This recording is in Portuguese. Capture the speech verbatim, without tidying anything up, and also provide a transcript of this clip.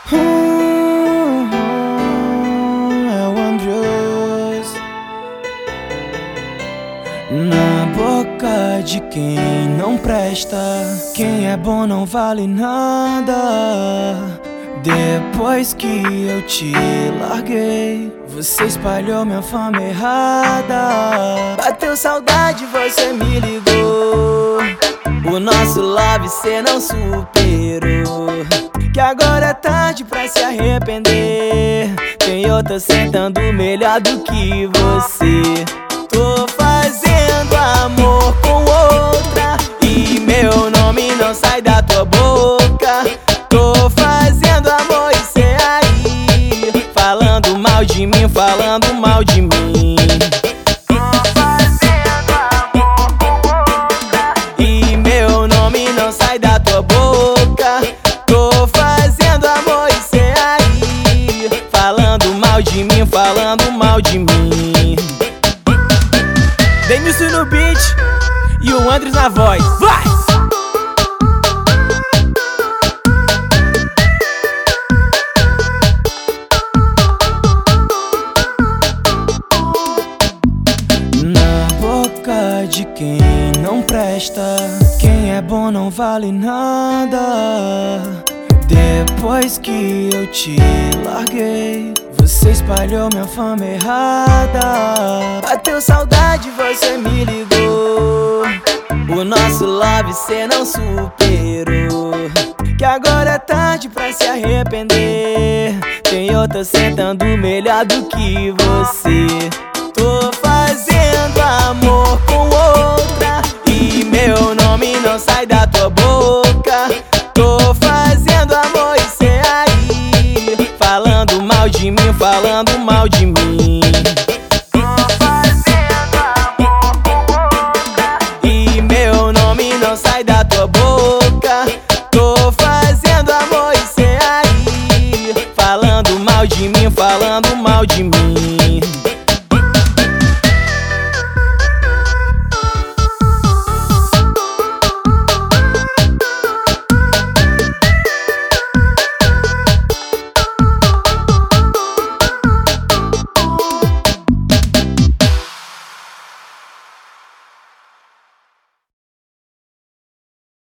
Hum, hum, é o Andrews na boca de quem não presta. Quem é bom não vale nada. Depois que eu te larguei, você espalhou minha fama errada. Bateu saudade, você me ligou. O nosso love cê não superou. Que agora é tarde pra se arrepender. Tem outra sentando melhor do que você. Tô fazendo amor com outra e meu nome não sai da tua boca. Tô fazendo amor e cê aí falando mal de mim, falando mal de mim. Tô fazendo amor com outra e meu nome não sai da tua boca. Tô fazendo amor e cê aí falando mal de mim, falando mal de mim. Denilson no beat e o Andrews na voz. Vai! Na boca de quem não presta. Quem é bom não vale nada. Depois que eu te larguei, você espalhou minha fama errada. Bateu saudade, você me ligou. O nosso love cê não superou. Que agora é tarde pra se arrepender. Tem outra sentando melhor do que você. Tô fazendo amor com outra e meu nome não sai da tua boca. Tô fazendo amor e cê aí falando mal de mim, falando mal de mim.